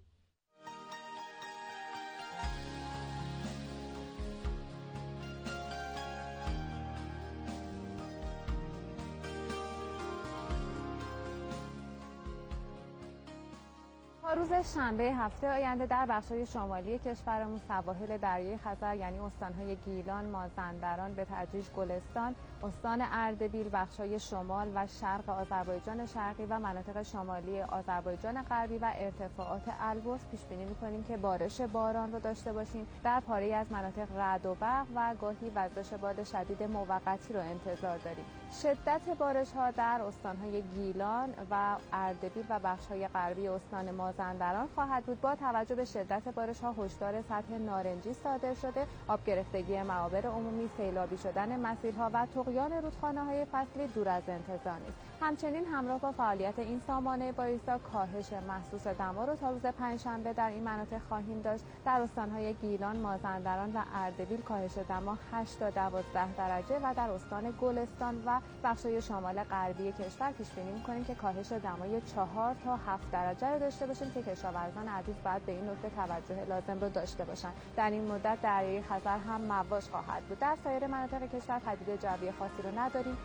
روز شنبه هفته آینده در بخش‌های شمالی کشورمون سواحل دریای خزر یعنی استان‌های گیلان، مازندران، به تدریج گلستان، استان اردبیل، بخش‌های شمال و شرق آذربایجان شرقی و مناطق شمالی آذربایجان غربی و ارتفاعات البرز پیش بینی می‌کنیم که بارش باران رو داشته باشیم. در پاره‌ای از مناطق رعد و برق و گاهی وزش باد شدید موقتی رو انتظار داریم. شدت بارش‌ها در استان‌های گیلان و اردبیل و بخش‌های غربی استان مازندران خواهد بود. با توجه به شدت بارش‌ها هشدار سطح نارنجی صادر شده. آب گرفتگی معابر عمومی، سیلابی شدن مسیرها و طغیان رودخانه‌های فصلی دور از انتظار نیست. همچنین همراه با فعالیت این سامانه بایستا کاهش محسوس دما رو تا روز پنجشنبه در این مناطق خواهیم داشت. در استان‌های گیلان، مازندران و اردبیل کاهش دما هشت تا دوازده درجه و در استان گلستان و بخش‌های شمال غربی کشور پیش بینی می‌کنیم که کاهش دمای چهار تا هفت درجه رو داشته باشیم که کشاورزان عزیز باید به این نکته توجه لازم رو داشته باشند. در این مدت دریای خزر هم مواج خواهد بود. در سایر مناطق کشور پدیده جوی خاصی رو نداریم.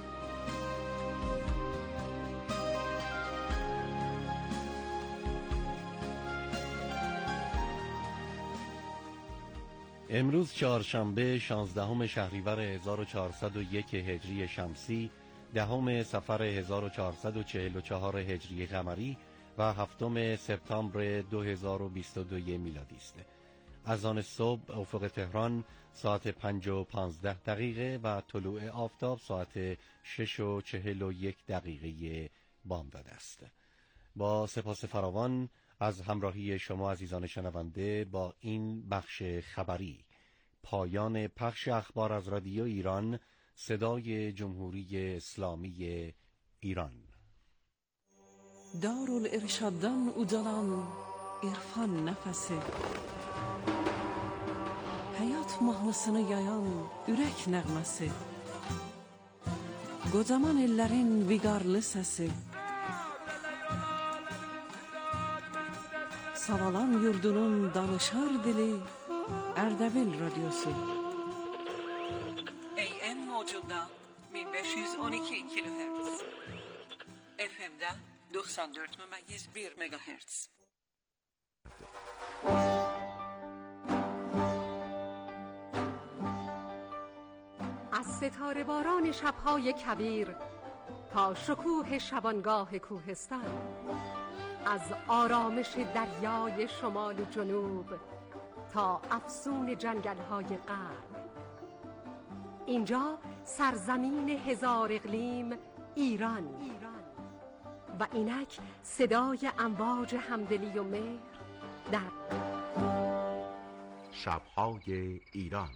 امروز چهارشنبه شانزدهم شهریور هزار و چهارصد و یک هجری شمسی، دهم صفر هزار و چهارصد و چهل و چهار هجری قمری و هفتم سپتامبر دو هزار و بیست و دو میلادی است. از آن صبح افق تهران ساعت پنج و پانزده دقیقه و طلوع آفتاب ساعت شش و چهل و یک دقیقه بامداد است. با سپاس فراوان از همراهی شما عزیزان شنونده با این بخش خبری، پایان پخش اخبار از رادیو ایران، صدای جمهوری اسلامی ایران. Darul-Irshad'dan ucalan irfan nəfəsi, həyat mahnısını yayan ürək nəğməsi, qocaman ellərin viqarlı səsi, Savalan yurdunun danışar dili Ərdəbil radyosu. A M mavcuda bin beş yüz on iki kilohertz, F M'da doksan dört memeyiz bir megahertz. از ستاره باران شب‌های کویر تا شکوه شبانگاه کوهستان، از آرامش دریای شمال و جنوب تا افسون جنگل‌های غرب، اینجا سرزمین هزار اقلیم ایران و اینک صدای امواج همدلی و مهر در شب‌های ایران.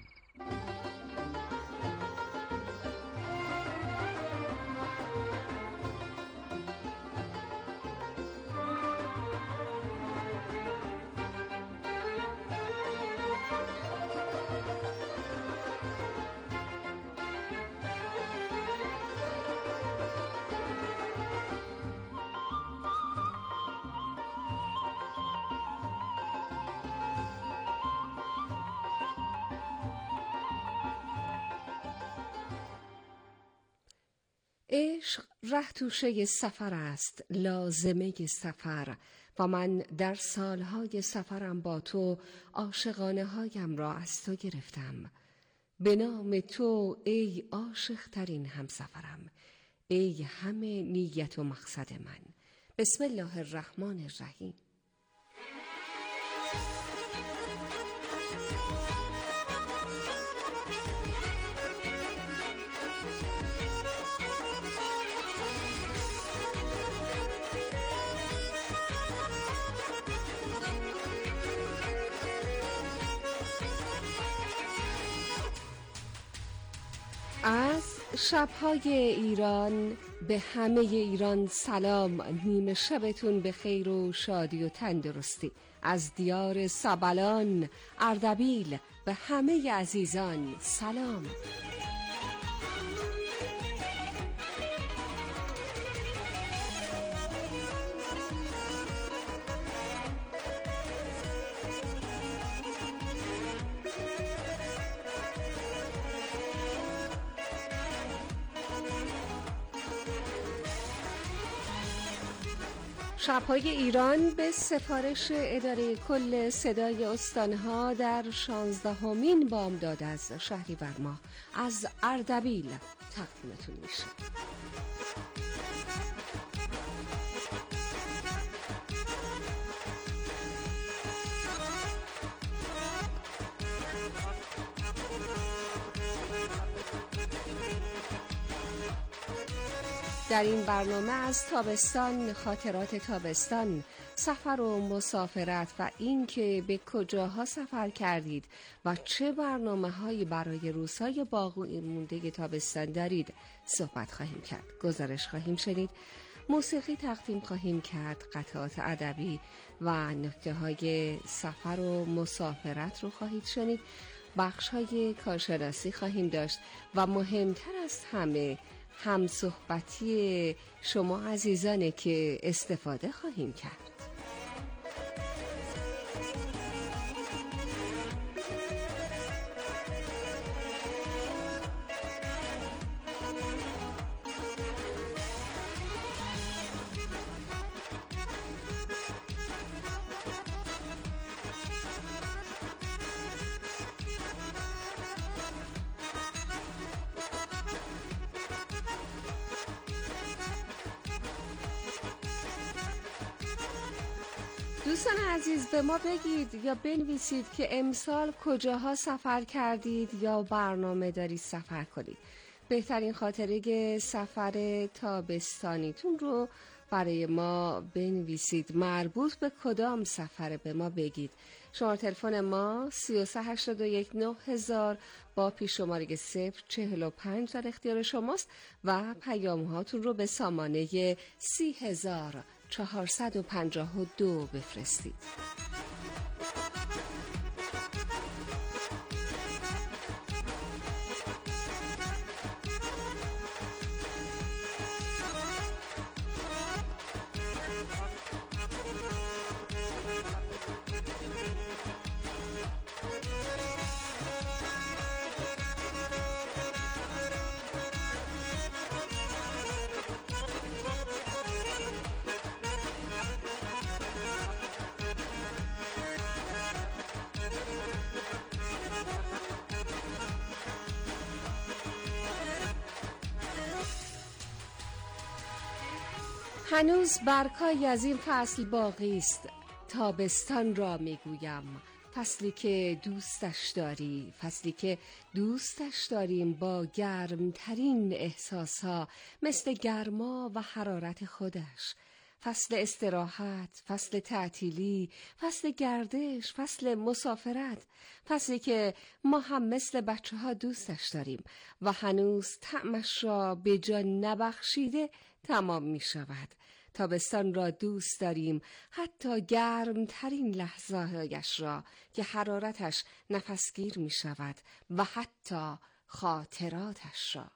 عشق ره توشه سفر است، لازمه سفر، و من در سالهای سفرم با تو عاشقانه هایم را از تو گرفتم. به نام تو ای عاشق ترین همسفرم، ای همه نیت و مقصد من. بسم الله الرحمن الرحیم. از شب‌های ایران به همه ایران سلام. نیمه شبتون به خیر و شادی و تندرستی. از دیار سبلان اردبیل به همه عزیزان سلام. شب‌های ایران به سفارش اداره کل صدای استانها در شانزدهمین بامداد از شهریور ماه از اردبیل تقدیمتون میشه. در این برنامه از تابستان، خاطرات تابستان، سفر و مسافرت و این که به کجاها سفر کردید و چه برنامه‌هایی برای روزهای باقی مونده تابستان دارید صحبت خواهیم کرد. گزارش خواهیم شنید، موسیقی تقدیم خواهیم کرد، قطعات ادبی و نکته‌های سفر و مسافرت رو خواهید شنید، بخش‌های کارشناسی خواهیم داشت و مهمتر از همه هم صحبتی شما عزیزانه که استفاده خواهیم کرد. دوستان عزیز، به ما بگید یا بنویسید که امسال کجاها سفر کردید یا برنامه دارید سفر کنید. بهترین خاطره سفر تابستانیتون رو برای ما بنویسید. مربوط به کدام سفر به ما بگید. شماره تلفن ما سه سه هشت یک نه هزار با پیش شماره صفر چهل و پنج در اختیار شماست و پیام هاتون رو به سامانه سی هزار چهارصد و پنجاه و دو بفرستید. هنوز برگ‌هایی از این فصل باقی است. تابستان را میگویم، فصلی که دوستش داری، فصلی که دوستش داریم با گرمترین احساسها مثل گرما و حرارت خودش. فصل استراحت، فصل تعطیلی، فصل گردش، فصل مسافرت، فصلی که ما هم مثل بچه ها دوستش داریم و هنوز طعمش را به جا نبخشیده تمام می شود. تابستان را دوست داریم، حتی گرم ترین لحظه هایش را که حرارتش نفسگیر می شود و حتی خاطراتش را.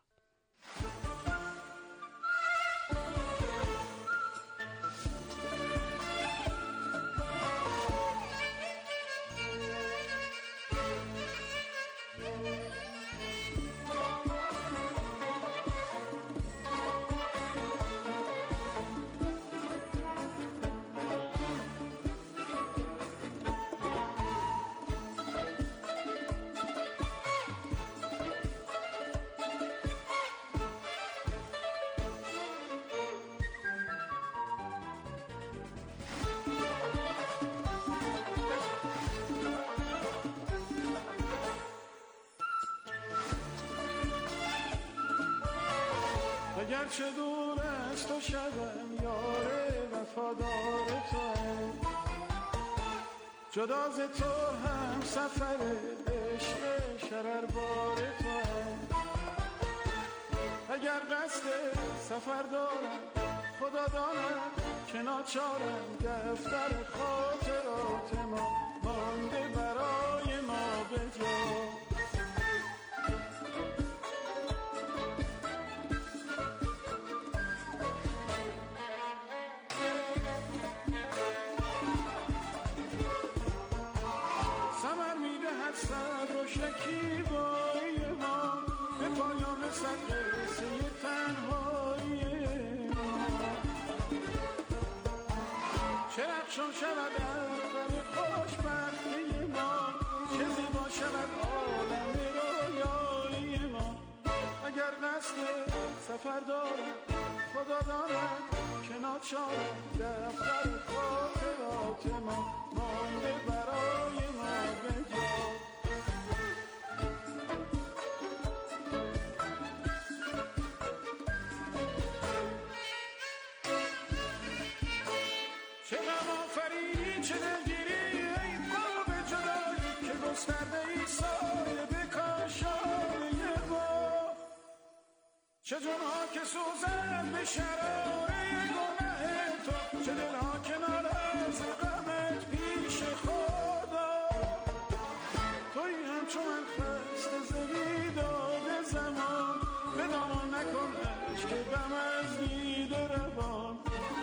اگرچه دور از تو شدم یار وفادار توام، جدا ز تو هم سفر عشق شرربار توام. اگر قصد سفر دارم خدا داند که ناچارم، دفتر خاطرات ما مانده برای ما به جا. شکیبایی ما به پایان صد قصه تنهایی ما، چه رخشان شود اختر خوشبختی ما، چه زیبا شود عالم رویایی ما. اگر قصد سفر دارم خدا داند که ناچارم، دفتر خاطرات ما مانده برای ما به جا. چه غم آفرینی چه دلگیری ای قلب جدایی، که گسترده ای سایه به کاشانه ما. چه جنها که سوزن به شراره گناه تو، چه دلها که نالد ز غمت پیش خدا. تویی همچو من خسته ز بیداد زمان، به دامان نکن اشک غم از دیده روان.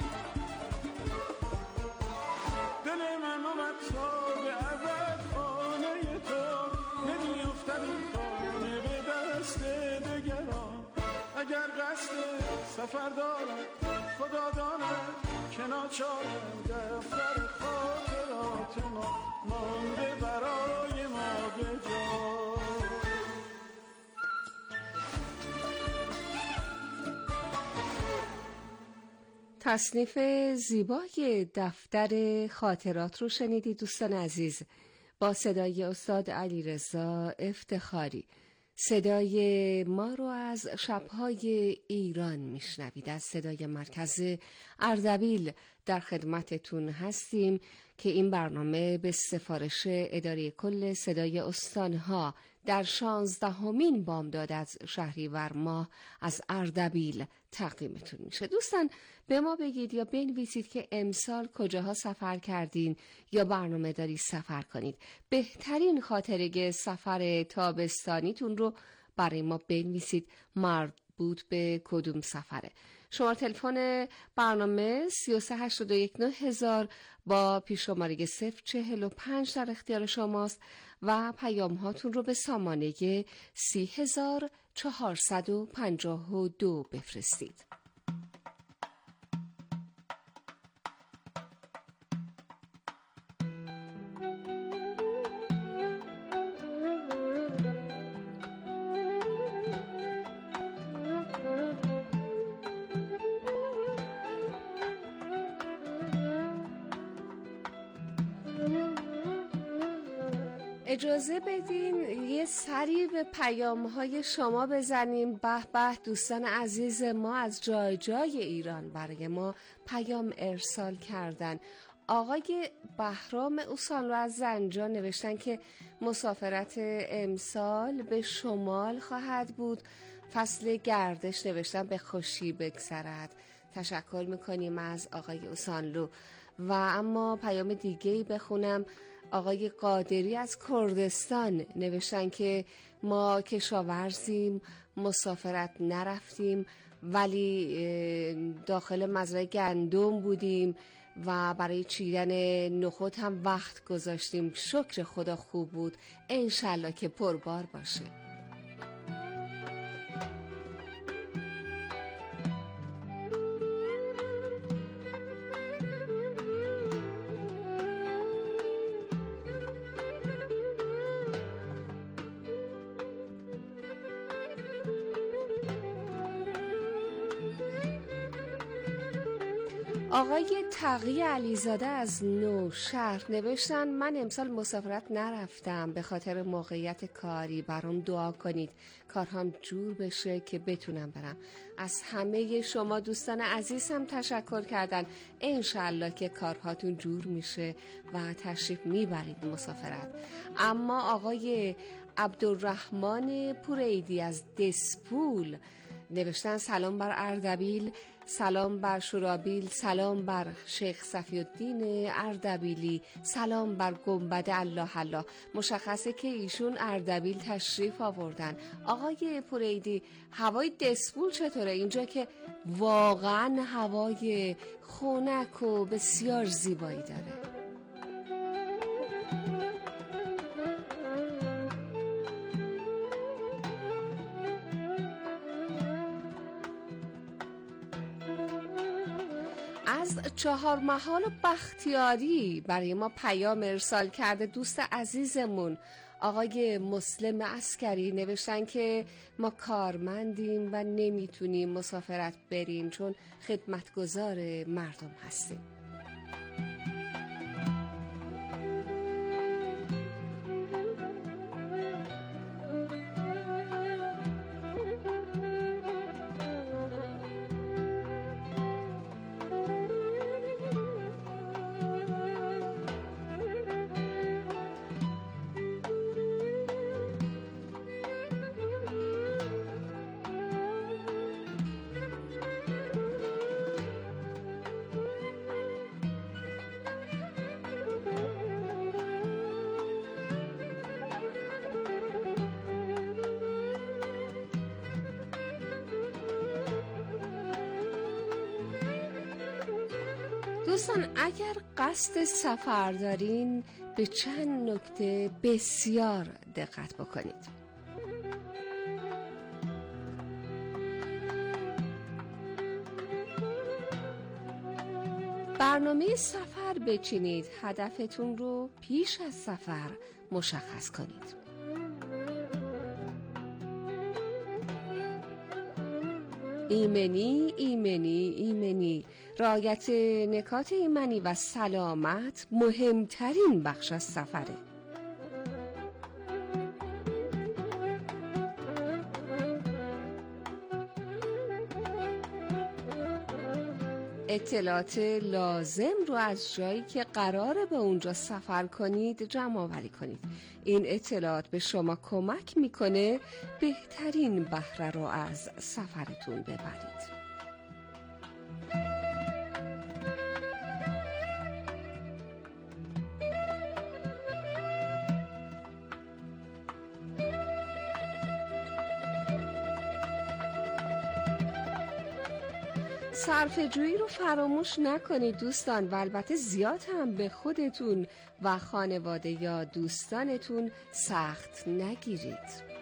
دل من آمد تا به ابد خانه تو، نمی افتد این خانه به دست دگران. اگر قصد سفر دارم خدا داند که ناچارم، دفتر خاطرات ما مانده برای ما به جا. تصنیف زیبای دفتر خاطرات رو شنیدید دوستان عزیز، با صدای استاد علیرضا افتخاری. صدای ما رو از شب‌های ایران میشنوید. از صدای مرکز اردبیل در خدمتتون هستیم که این برنامه به سفارش اداره کل صدای استانها در شانزدهمین بامداد از شهریور ماه از اردبیل تقدیمتون میشه. دوستان به ما بگید یا بنویسید که امسال کجاها سفر کردین یا برنامه داری سفر کنید. بهترین خاطره سفر تابستانیتون رو برای ما بنویسید، مربوط به کدوم سفره. شماره تلفن برنامه سه سه هشت دو یک نه هزار با پیش‌شماره صفر چهل و پنج در اختیار شماست و پیام هاتون رو به سامانه سی هزار چهارصد و پنجاه و دو بفرستید. اجازه بدین یه سری به پیام های شما بزنیم. به به دوستان عزیز ما از جای جای ایران برای ما پیام ارسال کردن. آقای بهرام اوسان رو از زنجان نوشتن که مسافرت امسال به شمال خواهد بود، فصل گردش نوشتن به خوشی بگذرد. تشکر میکنیم از آقای اوسانلو. و اما پیام دیگه‌ای بخونم. آقای قادری از کردستان نوشتن که ما کشاورزیم، مسافرت نرفتیم ولی داخل مزرعه گندم بودیم و برای چیدن نخود هم وقت گذاشتیم. شکر خدا خوب بود، انشالله که پربار باشه. آقای تقی علیزاده از نوشهر نوشتن من امسال مسافرت نرفتم به خاطر موقعیت کاری، برام دعا کنید کارهام جور بشه که بتونم برم. از همه شما دوستان عزیزم تشکر کردن. انشالله که کارهاتون جور میشه و تشریف میبرید مسافرت. اما آقای عبدالرحمن پوریدی از دسپول نوشتن سلام بر اردبیل، سلام بر شورابیل، سلام بر شیخ صفی‌الدین اردبیلی، سلام بر گنبد الله الله. مشخصه که ایشون اردبیل تشریف آوردن. آقای پوریدی هوای دسپول چطوره؟ اینجا که واقعا هوای خنک و بسیار زیبایی داره. از چهار محال بختیاری برای ما پیام ارسال کرده دوست عزیزمون آقای مسلم عسکری نوشتن که ما کارمندیم و نمیتونیم مسافرت بریم چون خدمتگزار مردم هستیم. دوستان اگر قصد سفر دارین به چند نکته بسیار دقت بکنید. برنامه سفر بچینید، هدفتون رو پیش از سفر مشخص کنید. ایمنی ایمنی ایمنی، رعایت نکات ایمنی و سلامت مهمترین بخش از سفره. اطلاعات لازم رو از جایی که قراره به اونجا سفر کنید جمع آوری کنید. این اطلاعات به شما کمک میکنه بهترین بهره رو از سفرتون ببرید. صرفه‌جویی رو فراموش نکنید دوستان و البته زیاد هم به خودتون و خانواده یا دوستانتون سخت نگیرید.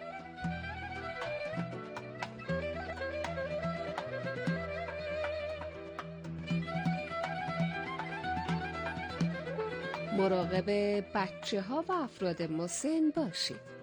مراقب بچه ها و افراد مسن باشید.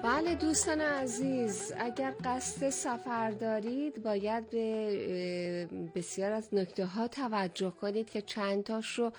بله دوستان عزیز، اگر قصد سفر دارید باید به بسیار از نکته ها توجه کنید که چند تاش رو